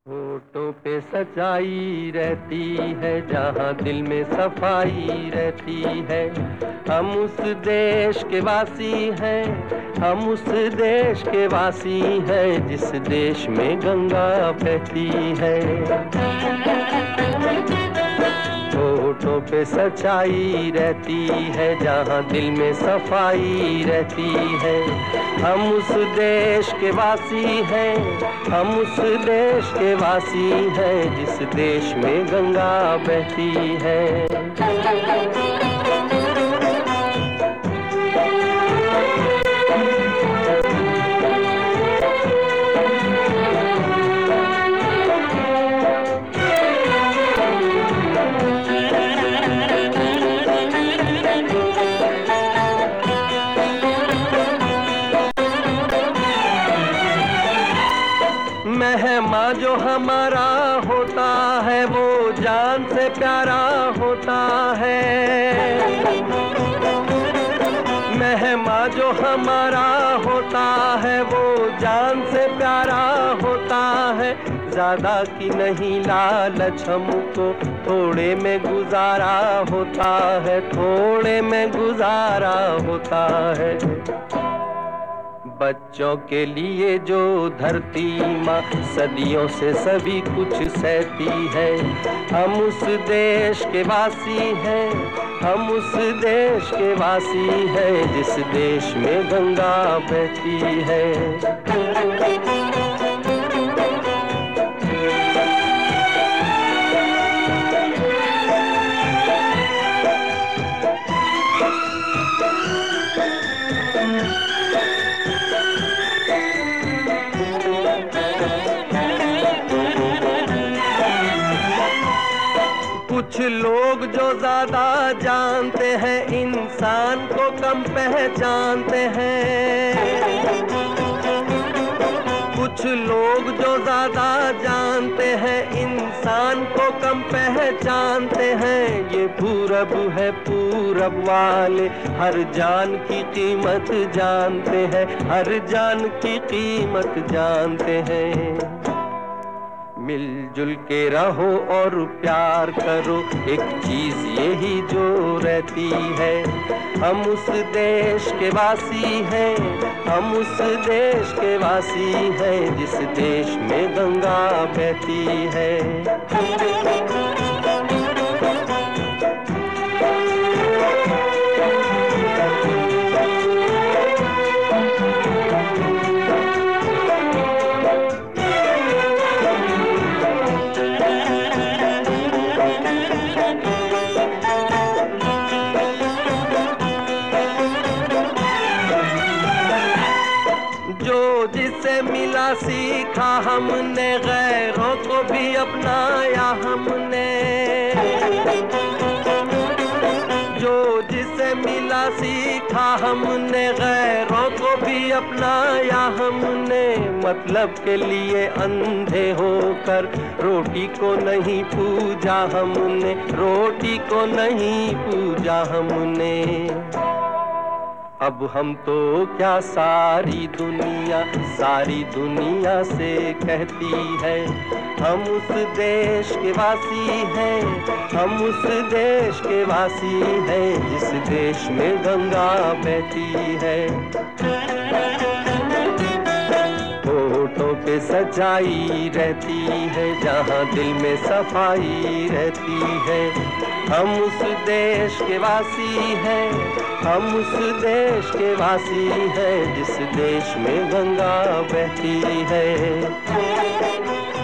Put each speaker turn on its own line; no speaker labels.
होठों पे सच्चाई रहती है, जहाँ दिल में सफाई रहती है। हम उस देश के वासी हैं, हम उस देश के वासी हैं, जिस देश में गंगा बहती है। होठों पे सच्चाई रहती है, जहाँ दिल में सफाई रहती है। हम उस देश के वासी हैं, हम उस देश के वासी हैं, जिस देश में गंगा बहती है। मेहमान जो हमारा होता है, वो जान से प्यारा होता है। मेहमान जो हमारा होता है, वो जान से प्यारा होता है। ज्यादा की नहीं लालच हमको, थोड़े में गुजारा होता है, थोड़े में गुजारा होता है। बच्चों के लिए जो धरती माँ सदियों से सभी कुछ सहती है। हम उस देश के वासी हैं, हम उस देश के वासी हैं, जिस देश में गंगा बहती है। कुछ लोग जो ज्यादा जानते हैं, इंसान को कम पहचानते हैं। कुछ लोग जो ज्यादा जानते हैं, इंसान को कम पहचानते हैं। ये पूरब है, पूरब वाले हर जान की कीमत जानते हैं, हर जान की कीमत जानते हैं। मिलजुल के रहो और प्यार करो, एक चीज यही जो रहती है। हम उस देश के वासी हैं, हम उस देश के वासी हैं, जिस देश में गंगा बहती है। जो जिससे मिला सीखा हमने, गैरों को भी अपनाया हमने। जो जिससे मिला सीखा हमने, गैरों को भी अपनाया हमने। मतलब के लिए अंधे होकर रोटी को नहीं पूजा हमने, रोटी को नहीं पूजा हमने। अब हम तो क्या सारी दुनिया से कहती है। हम उस देश के वासी हैं, हम उस देश के वासी हैं, जिस देश में गंगा बहती है। होठों पे सच्चाई रहती है, जहाँ दिल में सफाई रहती है। हम उस देश के वासी हैं, हम उस देश के वासी हैं, जिस देश में गंगा बहती है।